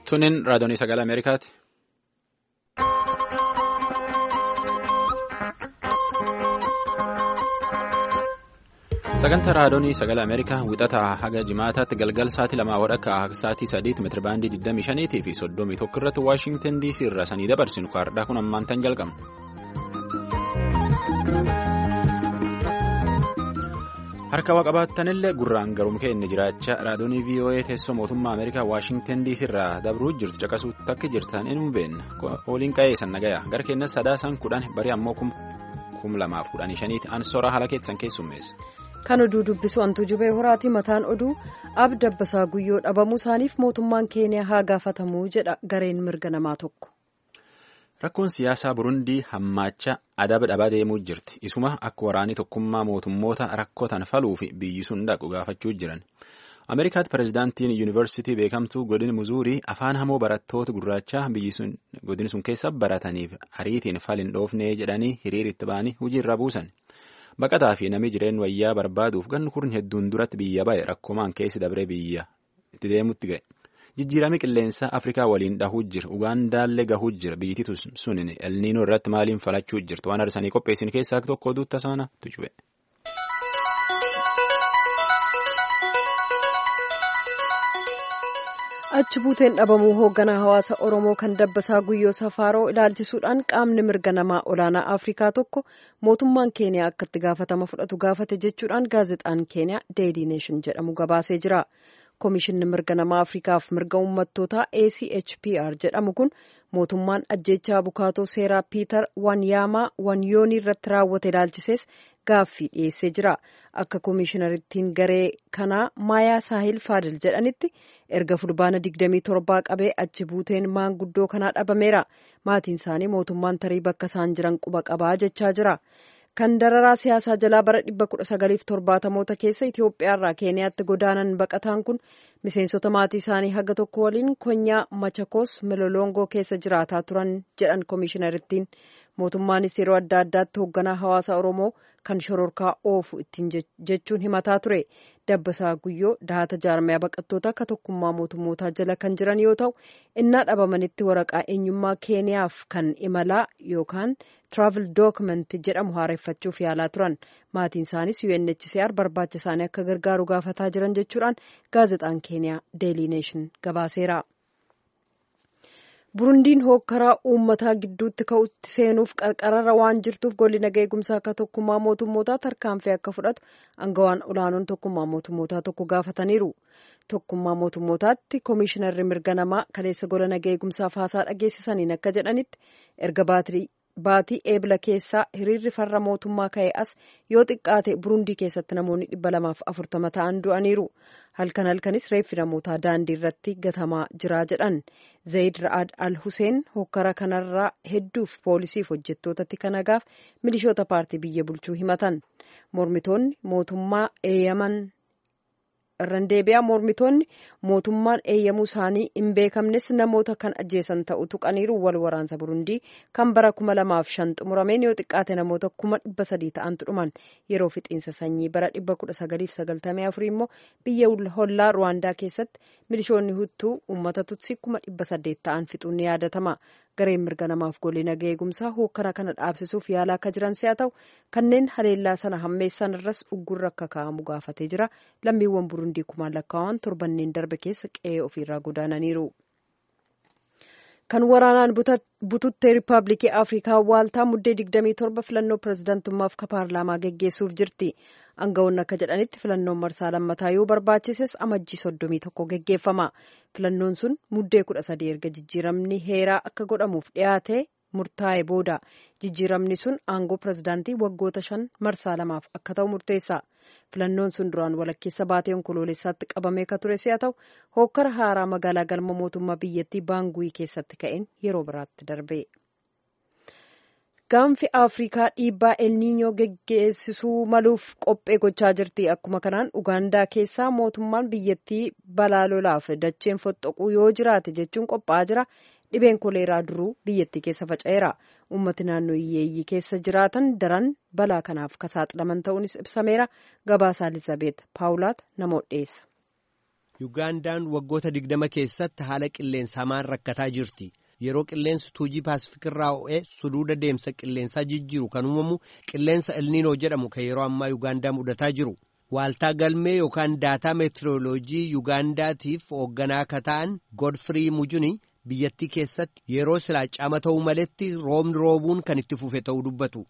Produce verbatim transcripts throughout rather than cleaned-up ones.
Sunin raadiyoon sagalee Ameerikaati. Sagantaa raadiyoon sagalee Ameerikaa wixataa haga jimaataatti galgal sa'aatii lamaa wadhakka sa'aatii sadiitti meetira baandii digdamii shaniitii fi soddomii tokko irratti Waashingtan D C irraa sanii dabarsinu kaardhaa kun ammaan tan jalqabna. Harka waa qabaattanillee gurraan garuun keenya jiraachaa raadiyoon V O A teessoo mootummaa Ameerikaa Waashingtan D C irraa dabruu jirtu caqasuutti akka jirtan inni beekna. Ooliin qa'ee san nagayaa gara keenyas sadaasaan kudhan barii ammoo kum lamaaf kudhanii shaniiti ansooraa haala keessan keessummeessa. Kan oduu dubbisu antuu jubee horaati mataan oduu Abdi Dabbasaa Guyyoo dhabamuu isaaniif mootummaan keeniyaa haa gaafatamuu jedha gareen mirga namaa tokko. Rakkoon siyaasaa Burundii hammaachaa adaba dhabaa deemuu jirti. Isuma akka waraanii tokkummaa mootummoota rakkootan faluu fi biyyi sun dhaqu gaafachuu jiran. Ameerikaatti pirezidaantiin yuunivarsiitii beekamtuu godina Muzuurii afaan hamoo barattoota gurraachaa biyyi sun godina sun keessa barataniif ariitiin fal hin dhoofnee jedhanii hiriiritti ba'anii hojiirra buusan. Baqataa fi namni jireenya wayyaa barbaaduuf ganni kurni hedduun duratti biyya ba'e rakkoomaan keessi dabree biyya itti deemutti ga'e. Jijjiirama qilleensaa Afrikaa waliin dhahuu jira. Ugaandaallee gahuu jira. Biyyitti sunin elniinoo irratti maaliin falachuu jirtu waan arsanii qopheessin keessaa tokko oduutta sana tucube. Achi buuteen dhabamuu hoogganaa hawaasa Oromoo kan Dabbasaa Guyyoo Safaaroo ilaalchisuudhaan qaamni mirga namaa olaanaa Afrikaa tokko mootummaan Keeniyaa akka itti gaafatama fudhatu gaafate jechuudhaan gaazexaan Keeniyaa Daily Nation jedhamu gabaasee jira. Komishinni mirga namaa Afrikaaf mirga uummattootaa A C H P R jedhamu kun mootummaan ajjeechaa bukaatoo seeraa Piiter Wanyaamaa Wanyoonii irratti raawwate ilaalchisees gaaffii dhiyeessee jira. Akka komishinariittiin garee kanaa Maayaa Saahil Faadil jedhanitti erga fulbaana digdamii torbaa qabee achi buuteen maanguddoo kanaa dhabameera. Maatiin isaanii mootummaan tarii bakka isaan jiran quba qabaa jechaa jira. Kan dararaa siyaasaa jalaa bara dhibba kudha sagaliif torbaatamoota keessa Itoophiyaarraa Keeniyaatti godaanan baqataan kun miseensota maatii isaanii haga tokko waliin konyaa Machakoos Milolongoo keessa jiraataa turan jedhan komishinariittiin. Mootummaanis yeroo adda addaatti hoogganaa hawaasa Oromoo kan shororkaa oofu ittiin jechuun himataa ture. Dabbasaa Guyyoo dahata jaarmaya baqattoota akka tokkummaa mootummootaa jala kan jiran yoo ta'u innaa dhabamanitti waraqaa eenyummaa Keeniyaaf kan imalaa yookaan travel document jedhamu haareffachuuf yaalaa turan. Maatiin isaanis U N H C R barbaacha isaanii akka gargaaru gaafataa jiran jechuudhaan gaazexaan Keeniyaa Daily Nation gabaaseera. Burundiin hookkaraa uummataa gidduutti ka'utti seenuuf qarqararra waan jirtuuf golli nagaa eegumsaa akka tokkummaa mootummootaa tarkaanfii akka fudhatu aangawaan olaanoon tokkummaa mootummootaa tokko gaafataniiru. Tokkummaa mootummootaatti koomishinarri mirga namaa kaleessa gola nagaa eegumsaaf haasaa dhageessisaniin akka jedhanitti erga baatii eebla keessaa hiriirri farra mootummaa ka'e as yoo xiqqaate Burundii keessatti namoonni dhibba lamaaf afurtama ta'an du'aniiru. Halkan halkanis reeffi namootaa daandii irratti gatamaa jira jedhan. Zayid Ra'ad Al-Hussein hokkara kanarraa hedduuf poolisiif hojjettootatti kanagaaf milishoota paartii biyya bulchuu himatan. Mormitoonni mootummaa eeyyaman irraan deebi'aa mormitoonni mootummaan eeyyamuu isaanii hin beekamnes namoota kan ajjeesan ta'u tuqaniiru. Wal waraansa Burundii kan bara kuma lamaaf shan xumurameen yoo xiqqaate namoota kuma dhibba sadii ta'antu dhuman. Yeroo fixiinsa sanyii bara dhibba kudha sagaliif sagaltamii afurii immoo biyya hollaa Ruwaandaa keessatti milishoonni Huttuu uummata Tutsi kuma dhibba saddeet ta'an fixuun ni yaadatama. Gareen mirga namaaf golli nagaa eegumsaa hokkara kana dhaabsisuuf yaalaa akka jiran si'a ta'u kanneen haleellaa sana hammeessan irras uggurra akka kaa'amu gaafatee jira. Lammiiwwan Burundii kumaan lakkaa'aman torbanneen darbe keessa qe'ee ofiirraa godaananiiru. Kan waraanaan bututtee Riippaabilikii Afrikaa waaltaa muddee digdamii torba filannoo pirezidaantummaaf ka paarlaamaa geggeessuuf jirti. Aangawoonni akka jedhanitti filannoon marsaa lammataa yoo barbaachises amajjii soddomii tokko geggeeffama. Filannoon sun muddee kudha sadii erga jijjiiramni heeraa akka godhamuuf dhiyaate murtaa'e booda. Jijjiiramni sun aangoo pirezidaantii waggoota shan marsaa lamaaf akka ta'u murteessa. Filannoon sun duraan walakkeessa baatee onkoloolessaatti qabamee ka ture si'a ta'u hookkara haaraa magaalaa galma mootummaa biyyattii Baanguyi keessatti ka'een yeroo biraatti darbe. Gaanfi Afrikaa dhiibbaa elniinyoo geggeessisuu maluuf qophee gochaa jirti. Akkuma kanaan Ugaandaa keessaa mootummaan biyyattii balaa lolaaf dacheen foxxoquu yoo jiraate jechuun qophaa'aa jira. Dhibeen koleeraa duruu biyyattii keessa faca'eera. Uummati naannoo hiyyeeyyii keessa jiraatan daran balaa kanaaf ka saaxilaman ta'uunis ibsameera. Gabaasaa Elizaabeet Paawulaat namoota dhiyeessa. Yugaandaan waggoota digdama keessatti haala qilleensa hamaan rakkataa jirti. Yeroo qilleensi tuujii paasifikirraa ho'ee suduuda deemsa qilleensaa jijjiiru kan uumamu qilleensa elniinoo jedhamu kan yeroo ammaa Yugaandaa mudataa jiru. Waaltaa galmee yookaan daataa meetirooloojii Yugaandaatiif hoogganaa akka ta'an Godfrey Mujuni biyyattii keessatti yeroo silaa caama ta'uu maletti roobni roobuun kan itti fufe ta'uu dubbatu.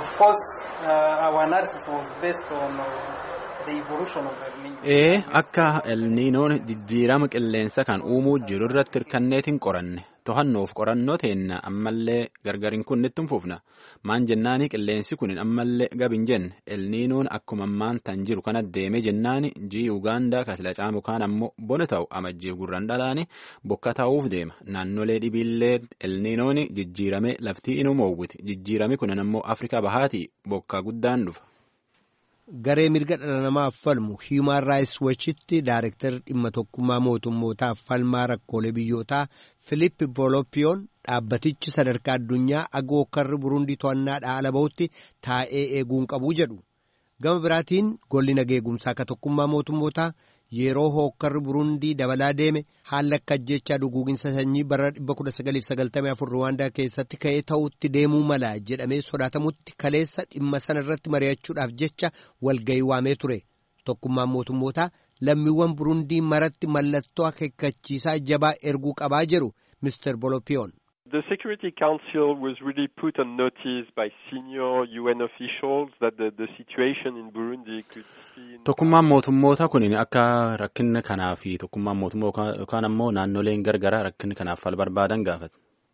Ee akka elniinoon jijjiirama qilleensa kan uumuu jiru irratti hirkanneetiin qoranne. To'annoof qorannoo teenna ammallee gargariin kun itti fufna. Maan jennaani qilleensi kun ammallee gabin jenne elniinoon akkuma ammaan tan jiru kana deeme jennaani jii Ugaandaa kasila caamu kaan ammoo bona ta'u amajjiif gurraan dhalaani bokka ta'uuf deema. Naannolee dhibiillee elniinoon jijjiirame laftii inuu moowwiti. Jijjiirame kunan ammoo Afrikaa bahaatii bokka guddaan dhufa. Garee mirga dhala namaaf falmu Human Rights Watchitti Daayireektar dhimma tokkummaa mootummootaaf falmaa rakkoolee biyyootaa Filiip Booloppiyoon dhaabbatichi sadarkaa addunyaa agoo karri Burundii to'annaadhaa ala bahutti taa'ee eeguun qabuu jedhu. Gama biraatiin golli nageegumsaa akka tokkummaa mootummootaa yeroo hookkarri Burundii dabalaa deeme haala akka ajjechaa duguuginsa sanyii bara dhibba kudha sagaliif sagaltamii afur Ruwaandaa keessatti ka'ee ta'utti deemuu mala jedhamee sodaatamutti kaleessa dhimma sana irratti mari'achuudhaaf jecha walga'ii waamee ture. Tokkummaan mootummootaa lammiiwwan Burundii maratti mallattoo akeekkachiisaa jabaa erguu qabaa jedhu Mister Boloppiyoon. The Security Council was really put on notice by senior U N officials that the, the situation in Burundi could see... Tokkummaan mootummoota kun akka rakkinni kanaa fi tokkummaan mootummoota yookaan ammoo naannoleen gargaraa rakkinni kanaaf fal barbaadan gaafate.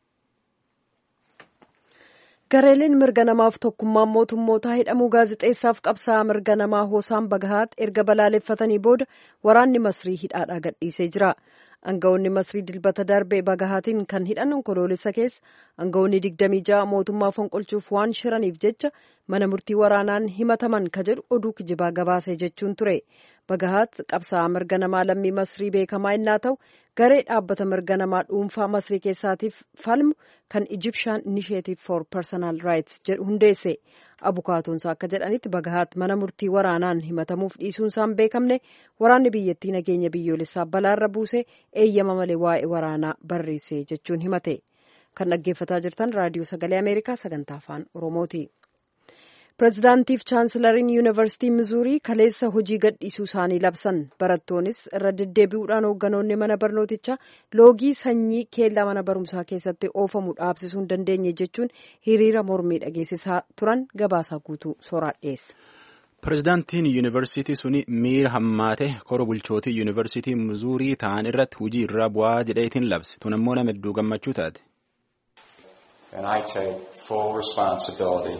Gareeleen mirga namaaf tokkummaan mootummootaa hidhamuu gaazexeessaaf qabsaa'aa mirga namaa Hoosaan Bagahaat erga balaaleffatanii booda waraanni Masrii hidhaadhaa gadhiisee jira. Aangawoonni Masrii dilbata darbee Bagahaatiin kan hidhan onkoloolessa keessa aangawoonni digdamii ja'a mootummaa fonqolchuuf waan shiraniif jecha mana murtii waraanaan himataman ka jedhu oduu kijibaa gabaasee jechuun ture. Bagahaat qabsaa'aa mirga namaa lammii Masrii beekamaa innaa ta'u garee dhaabbata mirga namaa dhuunfaa Masrii keessaatiif falmu kan Egyptian Initiative for Personal Rights jedhu hundeesse. Abukaatoonsaa akka jedhanitti Bagahaat mana murtii waraanaan himatamuuf dhiisuunsaan beekamne waraanni biyyattii nageenya biyyoolessaa balaarra buuse eeyyama malee waa'ee waraanaa barreesse jechuun himate. Kan dhaggeeffataa jirtan raadiyoo sagalee Ameerikaa sagantaa afaan Oromooti. Pireezidaantiif chaansilariin yuunivarsiitii Mizuurii kaleessa hojii gadhiisuu isaanii labsan. Barattoonnis irra deddeebi'uudhaan hoogganoonni mana barnootichaa loogii sanyii keellaa mana barumsaa keessatti oofamu dhaabsisuu hin dandeenye jechuun hiriira mormii dhageessisaa turan gabaasaa guutuu sooraan dhiyeessa. Pireezidaantiin yuunivarsiitii suni miira hammaate kora bulchootii yuunivarsiitii Mizuurii ta'an irratti hojii irraa bu'aa jedheetiin labse. Tun ammoo nama hedduu gammachuu taate. And I take full responsibility.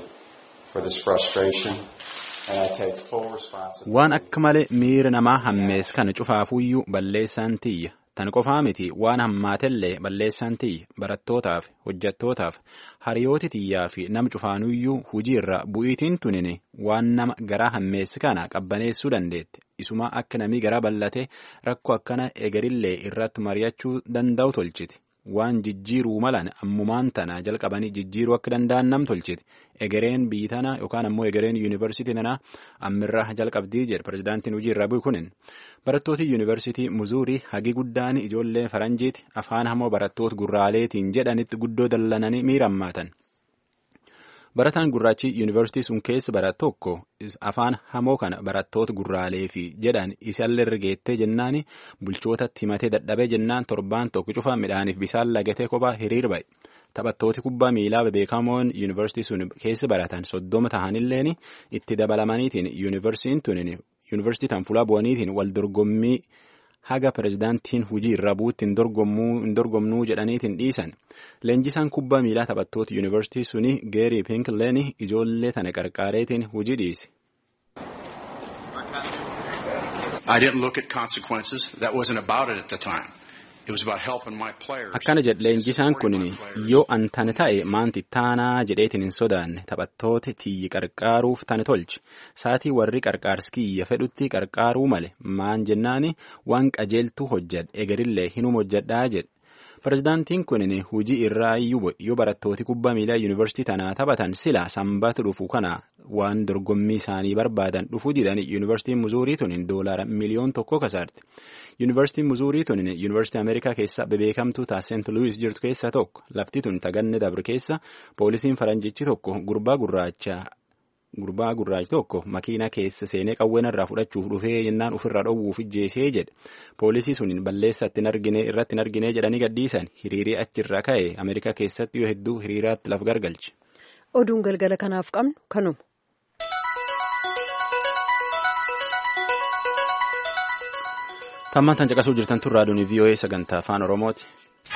Waan akka malee miira namaa hammees kana cufaafuyyuu balleessaan tiyya. Tan qofaa miti waan hammaatellee balleessaan tiyya. Barattootaaf, hojjettootaaf, hariyooti tiyyaa fi nam cufaanuyyuu hujii irra bu'iitiin tunini waan nama garaa hammeessi kana qabbaneessuu dandeette. Isuma akka namii garaa bal'ate rakkoo akkana egerillee irratti mari'achuu danda'u tolchiti. Waan jijjiiruu malan ammumaan tana jalqabanii jijjiiruu akka danda'an nam tolchiti. Egereen biyyi tana yookaan ammoo egereen yuunivarsiitii tana ammirraa jalqabdii jedhe pireezidaantiin hojii irra bu'u kunin. Barattooti yuunivarsiitii Mizuurii hagi guddaan ijoollee faranjiiti afaan hamoo barattoota gurraaleetiin jedhanitti guddoo dallananii miira hammaatan. Barataan gurraachi yuunivarsiitii sun keessa barate tokko afaan hamoo kana barattoota gurraalee fi jedhan isaallee ergeettee jennaani bulchootatti himatee dadhabee jennaan torbaan tokko cufa midhaaniif bisaan lagatee kophaa hiriir ba'e. Taphattooti kubbaa miilaa beekamoon yuunivarsiitii sun keessa baratan soddoma tahanilleen itti dabalamaniitiin yuunivarsiitiin tunin yuunivarsiitii tan fuula bu'aniitiin wal dorgommii haga pireezidaantiin hujii irra buutti hin dorgomnuu jedhaniitiin dhiisan. Leenjisaan kubbaa miilaa taphattoota yuunivarsiitii suni Geerii Pinkleen ijoollee tana qarqaareetiin hujii dhiise. Akkana jedhe leenjisaan kunin yoo an tane ta'e maanti taanaa jedheetiin hin sodaanne taphattoota tiyyi qarqaaruuf tane tolche saatii warri qarqaarsi kiyya fedhutti qarqaaruu male maan jennaani waan qajeeltuu hojjedhe egerillee hinum hojjedhaa jedhe. Pirezidaantiin kun hojii irraa yoo barattooti kubbaa miilaa yuunivarsiitii tanaa taphatan sila sanbata dhufu kana waan dorgommii isaanii barbaadan dhufuu didan yuunivarsiitiin Muzuurii tun doolaara miliyoon tokko kasaarti. Yuunivarsiitiin Muzuurii tun yuunivarsiitii Ameerikaa keessa bebeekamtuu ta'a Seent Luwis jirtu keessaa tokko. Lafti tun taganne dabre keessa poolisiin faranjichi tokko gurbaa gurraacha gurbaa gurraachi tokko makiina keessa seenee qawween irraa fudhachuuf dhufee yennaan ofirraa dhowwuuf ijjeesee jedhe. Poolisii sun balleessa irratti hin argine jedhanii gadhiisan hiriirii achirraa ka'e Ameerikaa keessatti yoo hedduu hiriiraatti laf gargalche. Oduun galgala kanaaf qabnu kanuma. Tammaan tan caqasuu jirtan tun raadiyoon V O A sagantaa afaan Oromooti.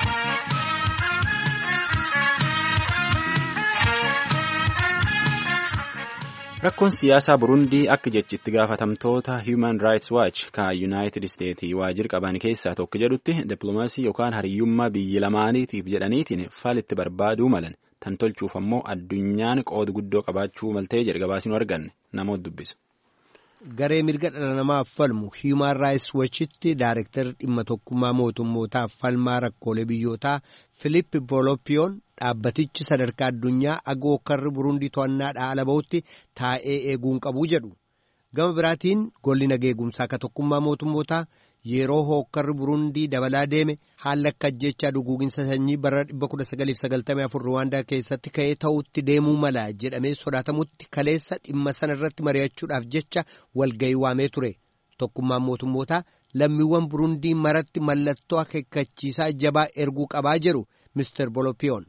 Rakkoon siyaasaa Burundii akka jechitti gaafatamtoota Human Rights Watch ka United States waajjira qaban keessaa tokko jedhutti dippiloomaasii yookaan hariyyummaa biyyi lamaaniitiif jedhaniitiin falitti barbaaduu malan tan tolchuuf ammoo addunyaan qooda guddoo qabaachuu maltee jedhe gabaasni arganne namoota dubbisa. Garee mirga dhala namaaf falmu Human Rights Watchitti Daayireektarri dhimma tokkummaa mootummootaaf falmaa rakkoolee biyyootaa Filiip Booloppiyoon dhaabbatichi sadarkaa addunyaa agoo karri Burundii to'annaadhaa ala bahutti taa'ee eeguun qabuu jedhu. Gama biraatiin golli nageegumsaa ka tokkummaa mootummootaa yeroo hookkarri Burundii dabalaa deeme haala akka ajjechaa duguuginsa sanyii bara dhibba kudha sagaliif sagaltamii afur Ruwaandaa keessatti ka'ee ta'utti deemuu mala jedhamee sodaatamutti kaleessa dhimma sana irratti mari'achuudhaaf jecha walga'ii waamee ture. Tokkummaan mootummootaa lammiiwwan Burundii maratti mallattoo akeekkachiisaa jabaa erguu qabaa jedhu Mister Boloppiyoon.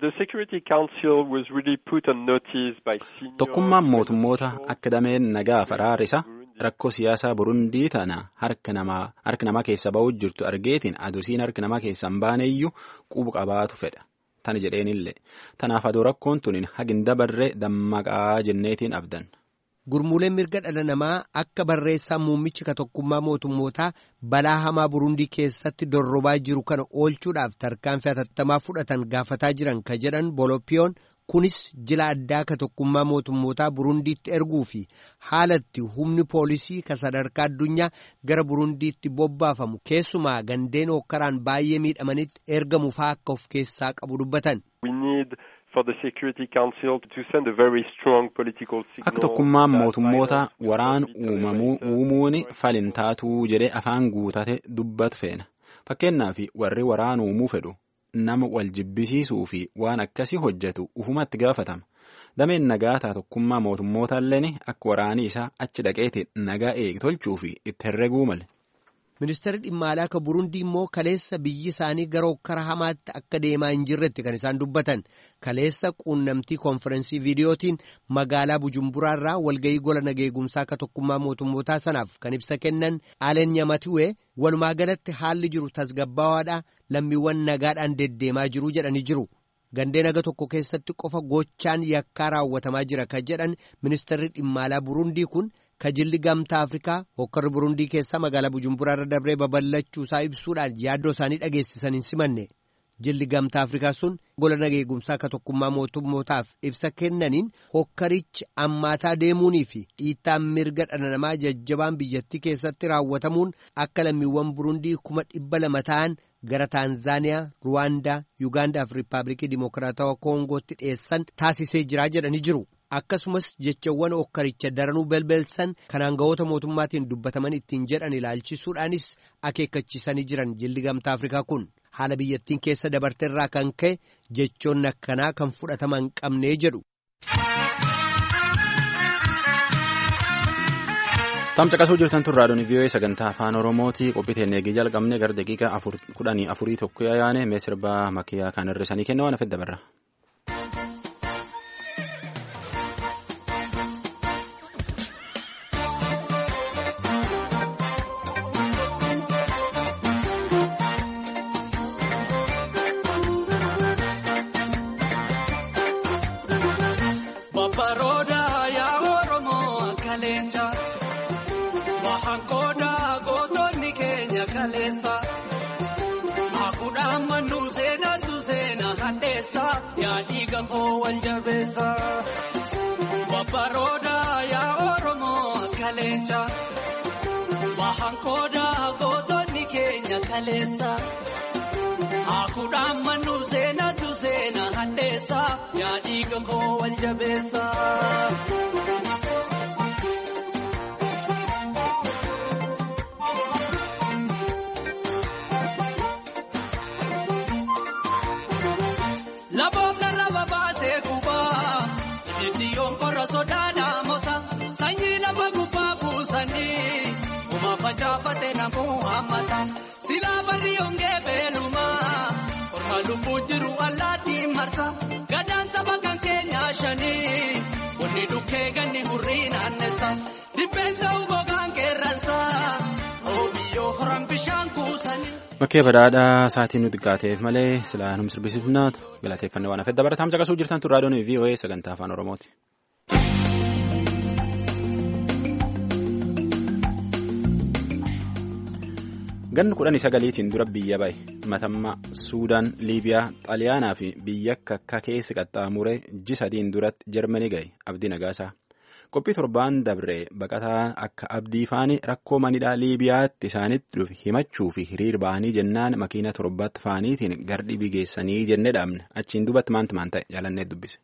Tokkummaan mootummoota akka dameen nagaa faraarisa rakkoo siyaasaa Burundii tana harka namaa harka namaa keessa ba'uu jirtu argeetiin adusiin harka namaa keessa hin baaneeyyuu qubu qabaatu fedha. Tana jedheenillee tanaaf adoo rakkoon tuniin hagin dabarree dammaqaa jenneetiin abdan. Gurmuuleen mirga dhala namaa akka barreessaa muummichi ka tokkummaa mootummootaa balaa hamaa Burundii keessatti dorrobaa jiru kana oolchuudhaaf tarkaanfii hatattamaa fudhatan gaafataa jiran ka jedhan Boloppiyoon kunis jila addaa ka tokkummaa mootummootaa Burundiitti erguu fi haalatti humni poolisii ka sadarkaa addunyaa gara Burundiitti bobbaafamu keessumaa gandeen hokkaraan baay'ee miidhamanitti ergamuuf akka of keessaa qabu dubbatan. Akka tokkummaan mootummoota waraan uumamuu uumuun falin taatuu jedhee afaan guutate dubbatu feena. Fakkeenyaaf warri waraan uumuu fedhu nama wal jibbisiisuu fi waan akkasii hojjetu ufumatti gaafatama. Dameen nagaataa tokkummaa mootummoota illee akka waraanii isaa achi dhaqeetiin nagaa eegi tolchuu fi itti herreguu male. Ministeerri dhimma alaa ka Burundii immoo kaleessa biyyi isaanii gara hokkara hamaatti akka deemaa hin jirretti kan isaan dubbatan. Kaleessa quunnamtii konferensii viidiyootiin magaalaa Bujumburaarraa walga'ii gola nageegumsaa ka tokkummaa mootummootaa sanaaf kan ibsa kennan Aleen Nyamatiwee walumaa galatti haalli jiru tasgabbaawaadhaa lammiiwwan nagaadhaan deddeemaa jiru jedhanii jiru. Gandeen aga tokko keessatti qofa gochaan yakkaa raawwatamaa jira ka jedhan ministeerri dhimma alaa Burundii kun. Kajilli gamtaa Afrikaa hokkarri Burundii keessa magaalaa Bujumburaarra dabree babal'achuu isaa ibsuudhaan yaaddoo isaanii dhageessisan hin simanne. Jilli gamtaa Afrikaa sun gola nageegumsaa ka tokkummaa mootummootaaf ibsa kennaniin hokkarichi ammaataa deemuunii fi dhiittaan mirga dhala namaa jajjabaan biyyattii keessatti raawwatamuun akka lammiiwwan Burundii kuma dhibba lama ta'an gara Taanzaaniyaa, Ruwaandaa, Yuugaandaa fi Riippaabilikii Dimokiraatawaa Koongootti dhiyeessan taasisee jira jedhanii jiru. Akkasumas jechawwan hokkaricha daranuu belbelsan kan aangawoota mootummaatiin dubbataman ittiin jedhan ilaalchisuudhaanis akeekkachiisanii jiran jilli gamtaa Afrikaa kun haala biyyattiin keessa dabarteerraa kan ka'e jechoonni akkanaa kan fudhatama hin qabnee jedhu. Tamsa qasuu jirtan tun raadiyoon V O A sagantaa afaan Oromootii qophii teennee eegii jalqabne gara daqiiqaa kudhanii afurii tokko yaane mee sirbaa makiyaa kan hir'isanii kenna waan hafe dabarra. Babaroda ya Oromo Kalenja Bahankoda Godoni Kenya Kalesa Akuda dhiiga koo wal jabeessa. Laboofna raba baatee kubaa ididdiyoon korra sodaadhaa moota sanyii lafa gubbaa buusanii kuma facaafate namuu hammata silaa barri ongee beelumaa korma lubbuu jiru allaattii marsa gadaan saba kan keenyaa shanii bunni dhukkee ganni hurrii naannessa dibbeensa ugogaan qeerransa roobiyyoo horan bishaan kuusanii. Bakkee badhaadhaa sa'aatiin nuti gaateef malee silaa nu sirbisiifnaa galateeffannee waan hafedha barataan caqasuu jirtan tun raadiyoon V O A sagantaa afaan Oromooti. Ganni kudhanii sagaliitiin dura biyya bahe matammaa Suudaan, Liibiyaa, Xaaliyaanaa fi biyya akka keessa qaxxaamure ji sadiin duratti Jarmanii gahe Abdii Nagaasaa. Qophii torbaan dabree baqataa akka abdii faanii rakkoo manidhaa Liibiyaatti isaanitti dhufe himachuu fi hiriir ba'anii jennaan makiina torbaatti faaniitiin gardhi bigeessanii jennee dhaabne achiin duubatti maanti maan ta'e jaalannee dubbise.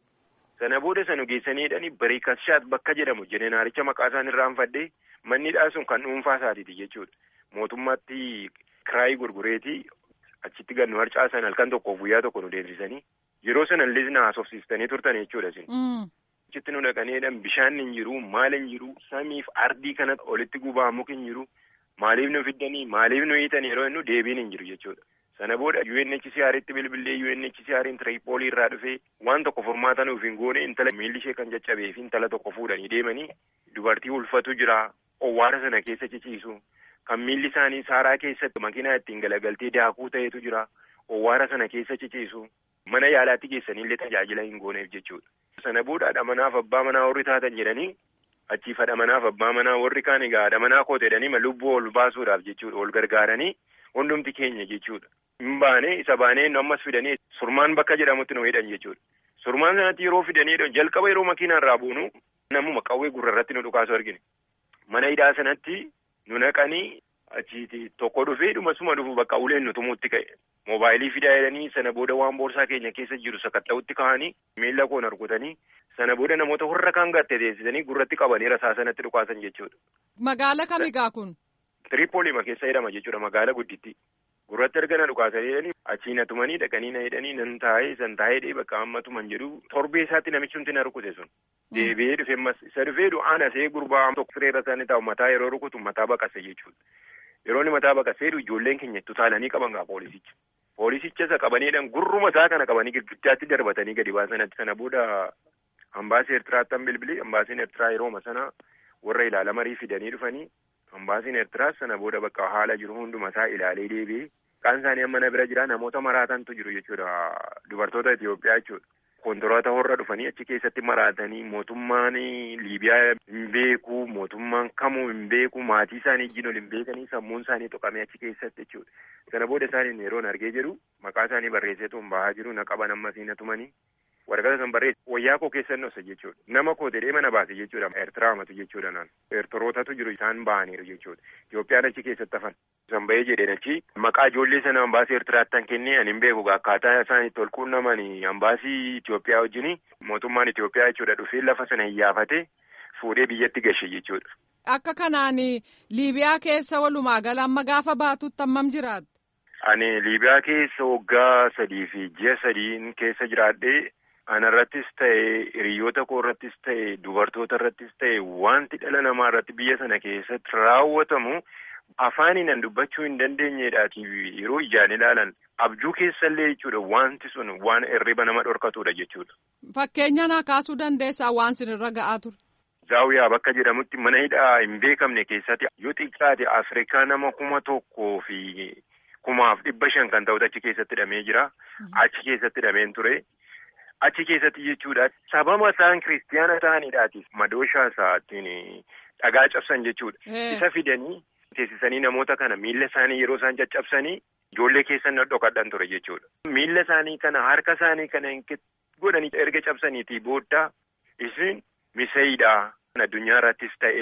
Sana booda sana geessaniidhaan Bariikashaat bakka jedhamu jeneraalicha maqaa isaan irraan fadhee mannidhaa sun kan dhuunfaa isaatiiti jechuudha. Mootummaatti kiraayii gurgureetii achitti gannu harcaasan halkan tokkoof guyyaa tokko nu deemsisanii yeroo sana illee na haasofsiistanii turtan jechuudha isin. Achitti nu dhaqaneedhaan bishaan hin jiru maal hin jiru samiif ardii kanatti olitti gubaa muki hin jiru maaliif nu fiddanii maaliif nu hiitan yeroo inni deebiin hin jiru jechuudha. Sana booda U N H C R itti bilbilee U N H C R Tripoolii irraa dhufee waan tokko furmaata nuuf hin goone intala miilli ishee kan caccabee fi intala tokko fuudhanii deemanii dubartii ulfatu jira owwaara sana keessa ciciisu kan miilli isaanii saaraa keessatti makiinaa ittiin galagaltee daakuu ta'etu jira owwaara sana keessa ciciisu mana yaalaatti geessanii illee tajaajila hin gooneef jechuudha. Sana booda haadha manaaf abbaa manaa warri taatan jedhanii achiif haadha manaaf abbaa manaa warri kaan egaa haadha manaa kooteedhanii ma lubbuu ol baasuudhaaf jechuudha ol gargaaranii hundumti keenya jechuudha. Hin baane isa baanee nu ammas fidanii surmaan bakka jedhamutti nu hidhan jechuudha. Surmaan sanatti yeroo fidanii jalqaba yeroo makiinaa irraa buunu namuma qawwee gurrarratti nu dhukaasu argine. Mana hidhaa sanatti nu naqanii achiiti tokko dhufee dhumasuma dhufu bakka uleen nu tumuutti ka'e. Moobaayilii fidaa jedhanii sana booda waan boorsaa keenya keessa jiru sakatta'utti ka'anii miila koon argutanii sana booda namoota warra kaan gatte teessisanii gurratti qabanii rasaa sanatti dhukaasan jechuudha. Magaala kamigaa kun? Tiripoolii keessa jedhama jechuudha magaala gudditti. Gurratti erga na dhukaasanii jedhanii achii na tumanii dhaqanii na hidhanii nan taa'ee san taa'ee dhee bakka amma tuman jedhu torbee isaatti namichi humti na rukute sun. Deebi'ee dhufe ammas isa dhufee du'aan asee gurbaa tokko fireera isaanii taa'u mataa yeroo rukutu mataa baqase jechuudha. Yeroo inni mataa baqasee ijoolleen keenya tutaalanii qaban gaa poolisicha. Poolisicha isa qabaniidhaan gurruma isaa kana qabanii girgiddaatti darbatanii gadi baasanatti sana booda ambaasii Eertiraatti bilbilee ambaasiin Eertiraa yerooma sana warra ilaalamarii fidanii dhufanii ambaasiin Eertiraas sana booda bakka haala jiru hunduma isaa ilaalee deebi'ee kaan isaanii amma na bira jira namoota maraatantu jiru jechuudha dubartoota Itoophiyaa jechuudha. Kontoraataa horra dhufanii achi keessatti maraatanii mootummaan Liibiyaa hin beeku mootummaan kamuu hin beeku maatii isaanii ijjiin ol hin beekanii sammuun isaanii tuqamee achi keessatti jechuudha. Sana booda isaaniin yeroon argee jiru maqaa isaanii barreesseetu hin bahaa jiru na qaban ammasii na tumanii waraqata san barreesse wayyaa koo keessan dhoose jechuudha. Nama koo jedhee mana baase jechuudha. Eertiraa hamatu jechuudha naan. Eertorootatu jiru isaan bahaniiru jechuudha. Itoophiyaan achi keessatti hafan. San bahee jedheen achi maqaa ijoollee sana ambaasii Eertiraatti kan kennee ani hin beeku akkaataa isaan itti ol quunnamanii ambaasii Itoophiyaa wajjin mootummaan Itoophiyaa jechuudha dhufee lafa sana hiyyaafate fuudhee biyyatti gashe jechuudha. Akka kanaan Liibiyaa keessa walumaa gala amma gaafa baatutti hammam jiraata? Ani Liibiyaa keessa waggaa sadii fi ji'a sadiin keessa jiraadhee anarrattis ta'e hiriyoota koo irrattis ta'e dubartoota irrattis ta'e wanti dhala namaa irratti biyya sana keessatti raawwatamu afaaniin dubbachuu hin dandeenyedhaati yeroo ijaan ilaalan abjuu keessallee jechuudha wanti sun waan hirriba nama dhorkatudha jechuudha. Fakkeenya naa kaasuu dandeessaa waan sinirra ga'aa ture. Zaawiyaa bakka jedhamutti mana hidhaa hin beekamne keessatti yoo xiqqaate Afrikaa nama kuma tokkoo fi kumaaf dhibba shan kan ta'utu achi keessatti hidhamee jira. Achi keessatti hidhameen ture. Achi keessatti jechuudha sababa isaan kiristiyaana ta'aniidhaatiif madooshaa isaatiin dhagaa cabsan jechuudha. Isa fidanii teessisanii namoota kana miilla isaanii yeroo isaan caccabsanii ijoollee keessan dhokadhan ture jechuudha. Miilla isaanii kana harka isaanii kana godhanii erga cabsaniitii booda isin miseeyidhaa addunyaa irrattis ta'e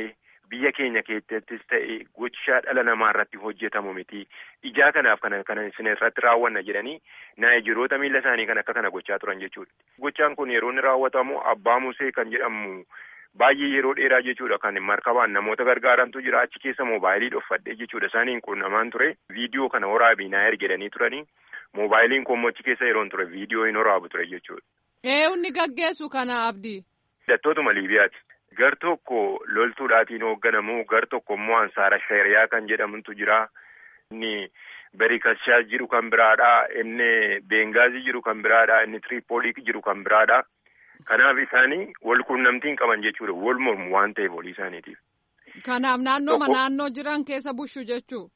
biyya keenya keessattis ta'e gochaa dhala namaa irratti hojjetamu miti. Ijaa kanaaf kana kana isin irratti raawwanna jedhanii naayijiroota miila isaanii kan akka kana gochaa turan jechuudha. Gochaan kun yeroo inni raawwatamu Abbaa Musee kan jedhamu baay'ee yeroo dheeraa jechuudha kan markabaan namoota gargaarantu jira achi keessa moobaayilii dhoffadhee jechuudha isaaniin qunnamaan ture viidiyoo kana waraabii naa ergedanii turanii moobaayiliin kommochi keessa yeroon ture viidiyoo hin waraabu ture jechuudha. Eenyuun gaggeessu kana Abdii? Hidhattootuma Liibiyaati. Gar tokko loltuudhaatiin hoogganamu gar tokko immoo Ansaara Shariyaa kan jedhamutu jira. Inni Berikashaa jiru kan biraadha. Inni Bengaazii jiru kan biraadha. Inni Tripoolii jiru kan biraadha. Kanaaf isaanii wal quunnamtiin qaban jechuudha. Wal mormu waan ta'eef walii isaaniitiif. Kanaaf naannooma naannoo jiran keessa bushu jechuu?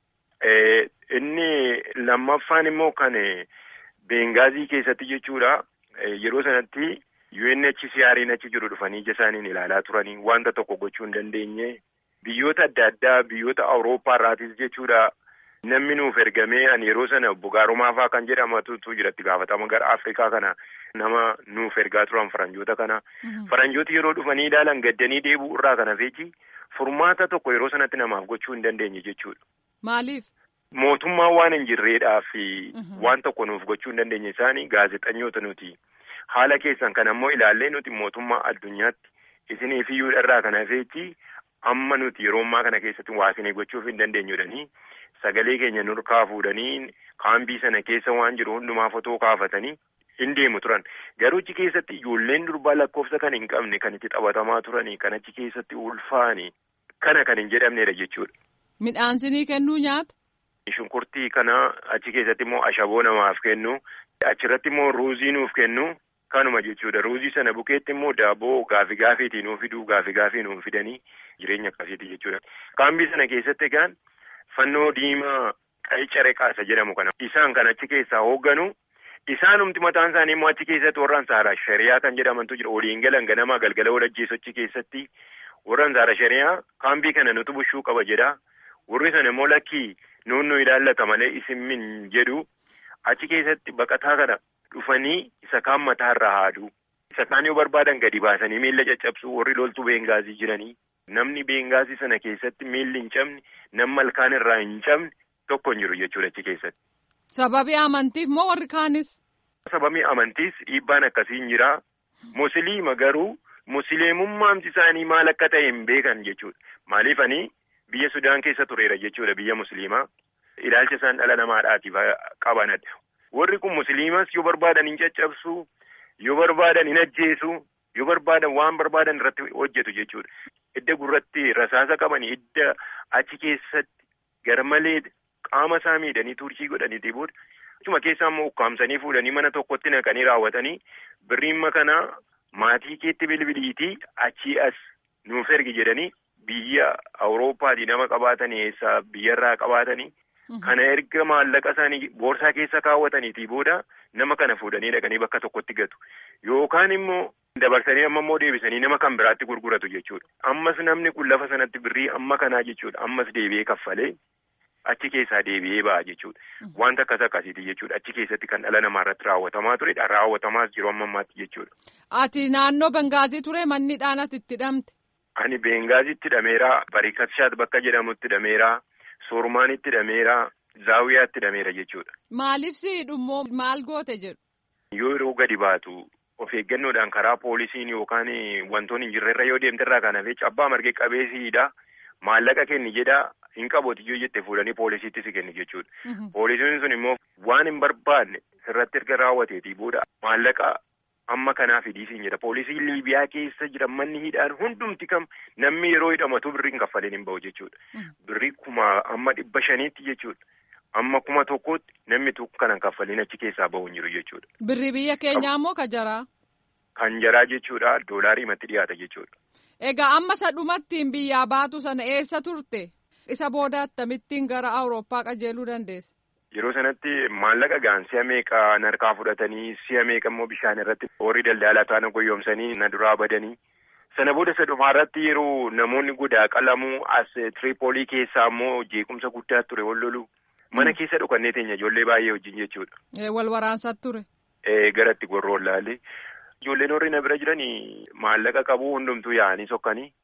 Inni lammaffaan immoo kan Bengaazii keessatti jechuudha. Yeroo sanatti U N H C R'n achi jiru dhufanii ija isaaniin ilaalaa turanii wanta tokko gochuu hin dandeenye. Biyyoota adda addaa biyyoota Awurooppaa irraatis jechuudha. Namni nuuf ergamee ani yeroo sana Bugaarumaa fa'aa kan jedhamatu jiratti gaafatama gara Afrikaa kana nama nuuf ergaa turan faranjoota kana. Faranjooti yeroo dhufanii ilaalan gaddanii deebi'u irraa kana feechi furmaata tokko yeroo sanatti namaaf gochuu hin dandeenye jechuudha. Maaliif? Mootummaan waan hin jirreedhaa fi waan tokko nuuf gochuu hin dandeenye isaanii gaazexanyoota nuti. Haala keessan kan ammoo ilaallee nuti mootummaa addunyaatti isiniif iyyuu irraa kana feechi amma nuti yeroo ammaa kana keessatti waa isinii gochuuf hin dandeenyudhanii sagalee keenya nurkaa fuudhanii kaambii sana keessa waan jiru hundumaa fotoo kaafatanii hin deemu turan. Garuu achi keessatti ijoolleen durbaa lakkoofsa kan hin qabne kan itti taphatamaa turanii kan achi keessatti ulfaanii kana kan hin jedhamnedha jechuudha. Midhaansinii kennuu nyaata? Shunkurtii kana achi keessatti immoo ashaboo namaaf kennu achirratti immoo ruuzii nuuf kennu. Kanuma jechuudha. Ruuzii sana bukeetti immoo daaboo gaafi gaafiitii nuuf fiduu gaafi gaafii nuuf fidanii jireenya akkasiiti jechuudha. Kaambii sana keessatti egaan fannoo diimaa qayicare qaasa jedhamu kana isaan kan achi keessaa hoogganu isaanumti mataan isaanii immoo achi keessatti warra Ansaara Shariyaa kan jedhamantu jira. Waliin galan ganamaa galgala wal ajjeesu achi keessatti warra Ansaara Shariyaa kaambii kana nutu bushuu qaba jedha. Warri sana immoo lakkii nuunnu ilaallata malee isin min jedhu achi keessatti baqataa kana dhufanii isa kaan mataa irraa haaduu isa kaan yoo barbaadan gadi baasanii miilla caccabsuu warri loltuu Bengaazii jiranii namni Bengaazii sana keessatti miilli hin cabne namni malkaan irraa hin cabne tokko hin jiru jechuudha achi keessatti. Sababii amantiif moo warri kaanis? Sababii amantiis dhiibbaan akkasii hin jira. Musliima garuu musliimummaamti isaanii maal akka ta'e hin beekan jechuudha. Maaliifanii biyya Sudaan keessa tureera jechuudha biyya musliimaa. Ilaalcha isaan dhala namaadhaatiif qabanadha. Warri kun musliimas yoo barbaadan hin caccabsu, yoo barbaadan hin ajjeesu, yoo barbaadan waan barbaadan irratti hojjetu jechuudha. Idda gurratti rasaasa qabanii idda achi keessatti garmalee qaama isaa miidhanii turkii godhanii booda achuma keessaa immoo ukkaamsanii fuudhanii mana tokkotti naqanii raawwatanii birriimma kana maatii keetti bilbiliitii achii as nuuf ergi jedhanii biyya Awurooppaatii nama qabaatanii eessaa biyyarraa qabaatanii. Kana erga maallaqa isaanii boorsaa keessa kaawwataniitii booda nama kana fuudhanii dhaqanii bakka tokkotti gatu. Yookaan immoo dabarsanii amma immoo deebisanii nama kan biraatti gurguratu jechuudha. Ammas namni kun lafa sanatti birrii amma kanaa jechuudha. Ammas deebi'ee kaffalee achi keessaa deebi'ee ba'a jechuudha. Wanta akkas akkasiiti jechuudha. Achi keessatti kan dhala namaa irratti raawwatamaa turedha. Raawwatamaas jiru amma ammaatti jechuudha. Ati naannoo Bengaazii ture manni dhaanatti itti hidhamte? Ani Bengaaziitti hidhameera. Barikashaat bakka jedhamutti hidhameera. Soormaanitti hidhameera. Zaawiyaatti hidhameera jechuudha. Maaliif si hidhummoo maal goote jedhu? Yoo yeroo gadi baatu of eeggannoodhaan karaa poolisiin yookaan wantoonni hin jirre irra yoo deemte irraa kana fecha abbaa margee qabeesiidha. Maallaqa kenni jedha hin qabooti yoo jette fuudhanii poolisiitti si kenni jechuudha. Poolisiin sun immoo waan hin barbaanne sirratti erga raawwateetii booda maallaqa amma kanaa fidiisiin jedha. Poolisiin Liibiyaa keessa jiran manni hidhaan hundumti kam namni yeroo hidhamatu birrii hin kaffaleen hin bahu jechuudha. Birrii kuma amma dhibba shaniitti jechuudha. Amma kuma tokkotti namni tokko kanan kaffaliin achi keessaa bahu hin jiru jechuudha. Birrii biyya keenyaa immoo kan jaraa? Kan jaraa jechuudha. Doolaarii matti dhiyaata jechuudha. Egaa amma sadhumattiin biyyaa baatu sana eessa turte? Isa booda akkamittiin gara Awurooppaa qajeeluu dandeesse? Yeroo sanatti maallaqa gaan si'a meeqa narkaa fudhatanii si'a meeqa immoo bishaan irratti horii daldalaa taana goyoomsanii na duraa badanii. Sana booda sadhumaa irratti yeroo namoonni godaa qalamuu as Tripoolii keessaa immoo jeequmsa guddaa ture wal lolu. Mana keessa dhokannee teenya ijoollee baay'ee wajjin jechuudha. Wal waraansaa ture. Garatti gorroon laalee. Ijoolleen warri na bira jiranii maallaqa qabu hundumtuu yaa'anii sokkanii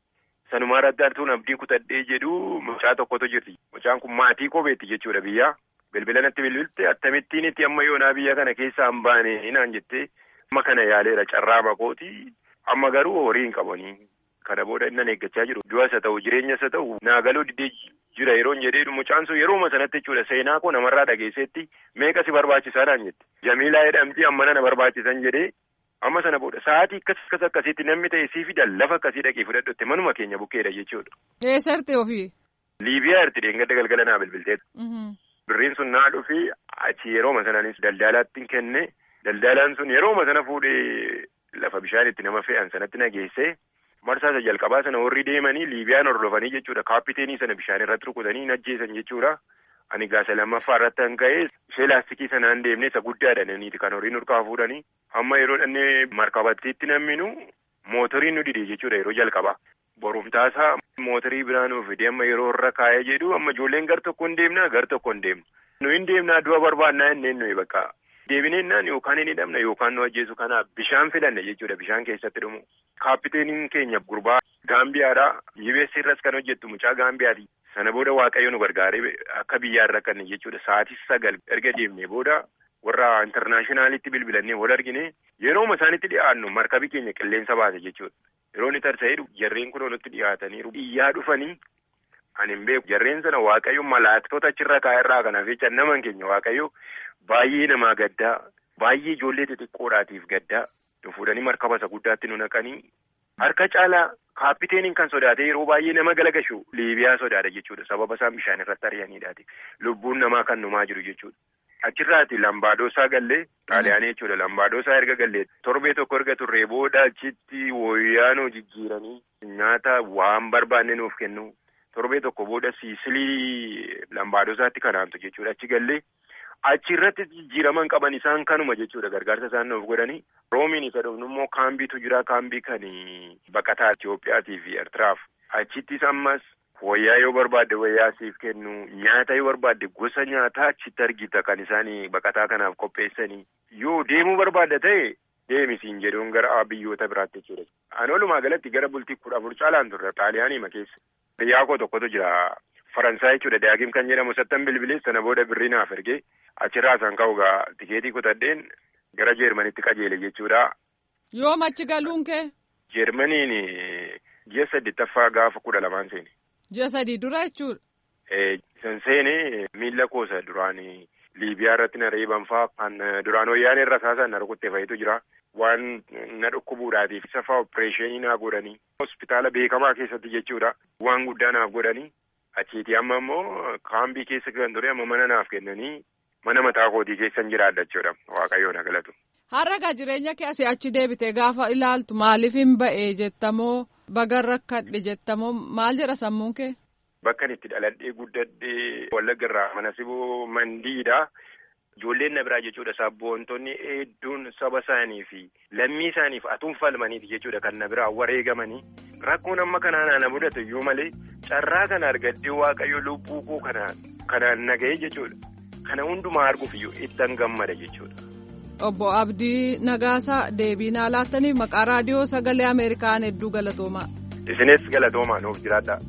Sanumaa irratti abdii kutadhee jedhu mucaa tokkotu jirti. Mucaan kun maatii kopheetti jechuudha biyyaa. Bilbila natti bilbilte akkamittiin itti amma yoonaa biyya kana keessaa hin baane naan jettee amma kana yaaleera carraa makooti. Amma garuu horii hin qabanii. Kana booda inni eeggachaa jiru. Du'as haa ta'u jireenyas haa ta'u naagaloo didee jira yeroon jedhee mucaan sun yerooma sanatti jechuudha seenaa koo namarraa dhageessetti meeqa si barbaachisaa naan jette. Jamiilaa jedhamti amma nana barbaachisan jedhee amma sana booda sa'aatii akkas akkas akkasiitti namni ta'e sii fida lafa akkasii dhaqee fudhadhutte manuma keenya bukkeedha jechuudha. Eessatti ofii? Liibiyaa irti dheengadda galgala naa bilbilteetu. Birriin sun naa dhufi achi yerooma sanaanis daldalaatti kenne daldalaan sun yerooma sana fuudhee lafa bishaan itti nama fe'an sanatti nageesse. Marsaa isa jalqabaa sana warri deemanii Liibiyaan hordofanii jechuudha. Kaappiteenii sana bishaan irratti rukutanii najjeesan jechuudha. Ani gaasa lammaffaa irratti kan ka'e ishee laastikii sanaan deemne isa guddaadha naniiti kan horiin urkaa fuudhanii. Amma yeroo dhannee markabattiitti namminu mootoriin nu didee jechuudha yeroo jalqabaa. Borumtaasaa mootorii biraan nuuf fide amma yeroo irra kaa'ee jedhu amma ijoolleen gar tokko hin deemnaa gar tokko hin deemnu. Nu hin deemnaa du'a barbaannaa hin deemnu bakka. Deebineenaan yookaan hin hidhamna yookaan nu ajjeesu kanaaf bishaan filanne jechuudha bishaan keessatti dhumu. Kaapiteeniin keenya gurbaa Gaambiyaadhaa U S irras kan hojjettu mucaa Gaambiyaati. Sana booda Waaqayyo nu gargaaree akka biyyaa irra kan jechuudha sa'aatii sagal erga deemnee booda warra intarnaashinaalitti bilbilannee wal argine yerooma isaanitti dhiyaannu markabii keenya qilleensa baase jechuudha. Yeroo inni tarsa'ee jarreen kun nutti dhiyaataniiru iyyaa dhufanii ani hin beeku jarreen sana Waaqayyo malaaktota achirra kaa'erraa kanaaf jecha naman keenya Waaqayyo baay'ee namaa gaddaa baay'ee ijoollee xixiqqoodhaatiif gaddaa nu fuudhanii markaba isa guddaatti nu naqanii harka caalaa kaapiteeniin kan sodaate yeroo baay'ee nama galagashu Liibiyaa sodaata jechuudha sababa isaan bishaan irratti ari'aniidhaati lubbuun namaa kan numaa jiru jechuudha. Achirraati Lambaadosaa gallee Xaaliyaanii jechuudha Lambaadosaa erga gallee torbee tokko erga turree booda achitti wayyaanoo jijjiiranii nyaata waan barbaanne nuuf kennu torbee tokko booda Siisilii Lambaadosaatti kanaantu jechuudha achi gallee. Achirratti jijjiiraman qaban isaan kanuma jechuudha gargaarsa isaan nuuf godhanii roomiin isa dhufnu immoo kaambiitu jira kaambii kan baqataa Itoophiyaatii fi Eertiraaf achittis ammas wayyaa yoo barbaadde wayyaa siif kennu nyaata yoo barbaadde gosa nyaataa achitti argita kan isaan baqataa kanaaf qopheessanii yoo deemuu barbaadda ta'e deemisiin jedhuun gara biyyoota biraatti jechuudha. Ani walumaa galatti gara bultii kudha afur caalaan turre Xaaliyaanii makeessa biyyaa koo tokkotu jira. Faransaay jechuudha daagim kan jedhamu sattan bilbilee sana booda birrii naaf ergee achirraa san ka'u gaa tikeetii kutadheen gara Jeermanitti qajeele jechuudha. Yoom achi galuun kee? Jeermaniin ji'a saddeettaffaa gaafa kudha lamaan seene. Ji'a sadii dura jechuudha. Ee san seene miila koosa duraan Liibiyaa irratti na reeban fa'aa kan duraan wayyaanee irra kaasan na rukuttee fa'itu jira. Waan na dhukkubuudhaatiif safaa opereeshinii naa godhanii hospitaala beekamaa keessatti jechuudha waan guddaa naaf godhanii. Achiiti amma immoo kaambii keessa kan ture amma mana naaf kennanii mana mataa kootii keessan jiraadha jechuudha Waaqayyoon haa galatu. Har'a jireenya kee asii achi deebitee gaafa ilaaltu maaliif hin ba'ee jettamoo baga rakkadhe jettamoo maal jedha sammuun kee? Bakka itti dhaladhee guddadhee Wallagga irraa mana siboo mandiidha. Ijoolleen na biraa jechuudha sabboontonni hedduun saba isaanii fi lammii isaaniif atuun falmaniiti jechuudha kan na biraa wareegamanii rakkoon amma kanaan na mudatu iyyuu malee carraa kana argadhee Waaqayyo lubbuu koo kana kanaan nagahee jechuudha kana hundumaa arguuf iyyuu ittan gammada jechuudha. Obbo Abdii Nagaasaa deebii naa laattaniif maqaa raadiyoo sagalee Ameerikaan hedduu galatoomaa. Isinis galatoomaa nuuf jiraadha.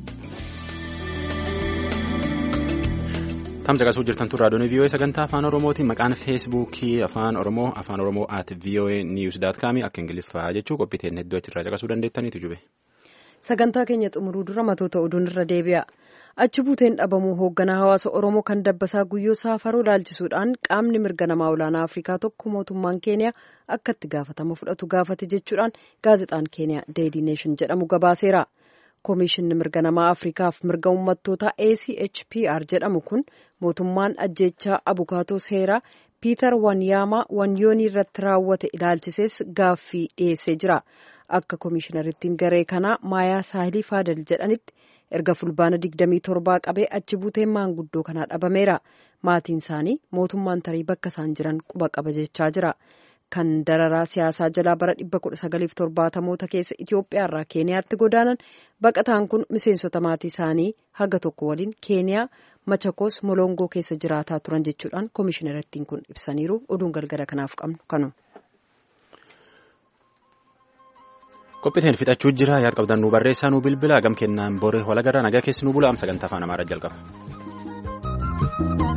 Tamsaqasuu jirtan tun raadiyoon V O A sagantaa afaan Oromootiin maqaan feesbuukii afaan Oromoo afaan Oromoo at V O A news dot com akka Ingiliffaa jechuu qophiiteen hedduu achirraa caqasuu dandeettaniitu jube. Sagantaa keenya xumuruu dura matoota oduun irra deebi'a. Achi buuteen dhabamuu hoogganaa hawaasa Oromoo kan Dabbasaa Guyyoo Saafaroo ilaalchisuudhaan qaamni mirga namaa olaanaa Afrikaa tokko mootummaan Keeniyaa akka itti gaafatama fudhatu gaafate jechuudhaan gaazexaan Keeniyaa Daily Nation jedhamu gabaaseera. Koomishinni mirga namaa Afrikaaf mirga uummattootaa A C H P R jedhamu kun mootummaan ajjeechaa abukaatoo seeraa Piiter Wanyaamaa Wanyoonii irratti raawwate ilaalchisees gaaffii dhiyeessee jira. Akka koomishinariittiin garee kanaa Maayaa Saahilii Faadal jedhanitti erga fulbaana digdamii torbaa qabee achi buuteen maanguddoo kanaa dhabameera. Maatiin isaanii mootummaan tarii bakka isaan jiran quba qaba jechaa jira. Kan dararaa siyaasaa jalaa bara dhibba kudha sagaliif torbaatamoota keessa Itoophiyaa irraa Keeniyaatti godaanan baqataan kun miseensota maatii isaanii haga tokko waliin Keeniyaa Machakoos Molongoo keessa jiraataa turan jechuudhaan koomishinariittiin kun ibsaniiru. Oduun galgala kanaaf qabnu kanu. Qophiiteen fixachuu jira yaad qabdan nu barreessaa nu bilbila gam kennaan bore walagarraa nagaa keessi nu bula sagantaa afaan amaaraa jalqaba.